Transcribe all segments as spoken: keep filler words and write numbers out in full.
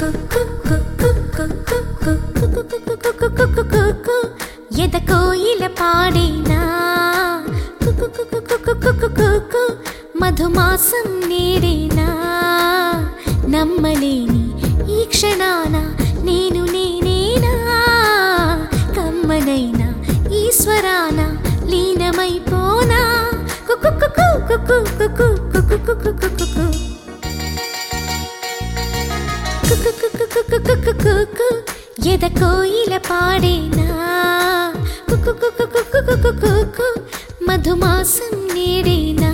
ఎద కోయిల పాడేనా మధుమాసం నేడేనా నమ్మలేని ఈ క్షణాన నేను నేనేనా కమ్మనైనా ఈశ్వరాన లీనమైపోనా ఎద కోయిల పాడేనా మధుమాసం నేడేనా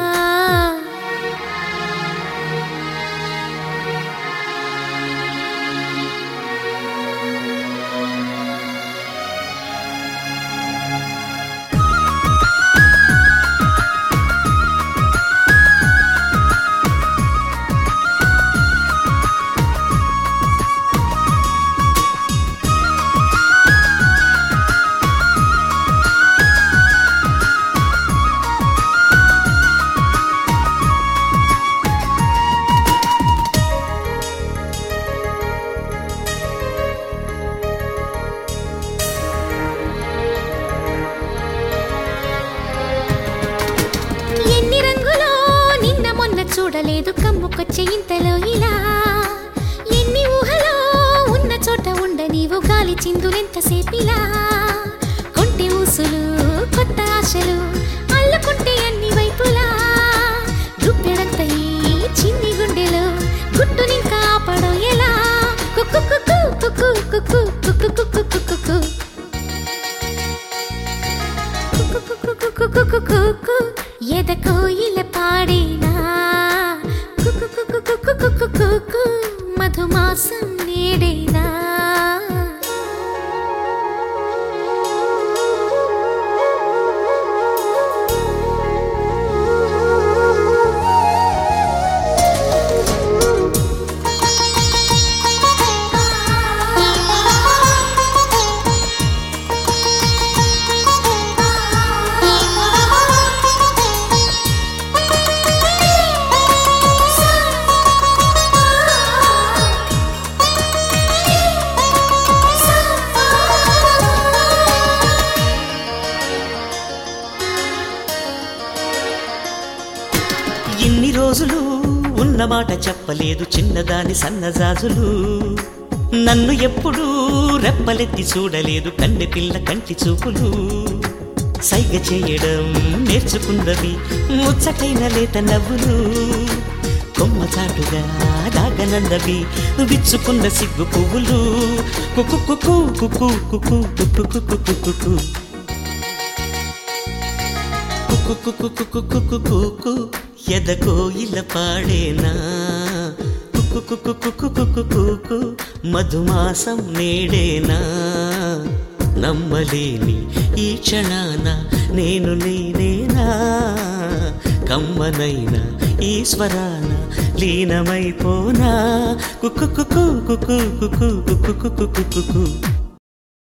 చూడలేదు కమ్ముకొచ్చే ఇంతలో ఇలా ఎన్ని ఊహలో ఉన్న చోట ఉండ నీవు గాలి చిందులెంతసేపిలా కొంటె ఊసులు కొత్త ఆశలు అల్లుకుంటే అన్ని వైపులా గుప్పెడంత ఈ చిన్ని గుండెలో గుట్టునింకా ఆపడం ఎలా ఎద కోయిల పాడేనా మధుమాసం నేడేనా ఇన్ని రోజులు ఉన్నమాట చెప్పలేదు చిన్నదాని సన్నజాజులు నన్ను ఎప్పుడూ రెప్పలెత్తి చూడలేదు కన్నె పిల్ల కంటి చూపులు సైగ చేయడం నేర్చుకున్నవి ముచ్చటైన లేత నవ్వులు కొమ్మ చాటుగా దాగనందవి విచ్చుకున్న సిగ్గు పువ్వులు కుకు కుకు కుకు కుకు కుకు కుకు కుకు కుకు ఎద కోయిల పాడేనా కుకు మధుమాసం నేడేనా నమ్మలేని ఈ క్షణాన నేను నేనేనా కమ్మనైనా ఈశ్వరాన లీనమైపోనా కుకు కుకు కుకు కుకు కుకు కుకు కుకు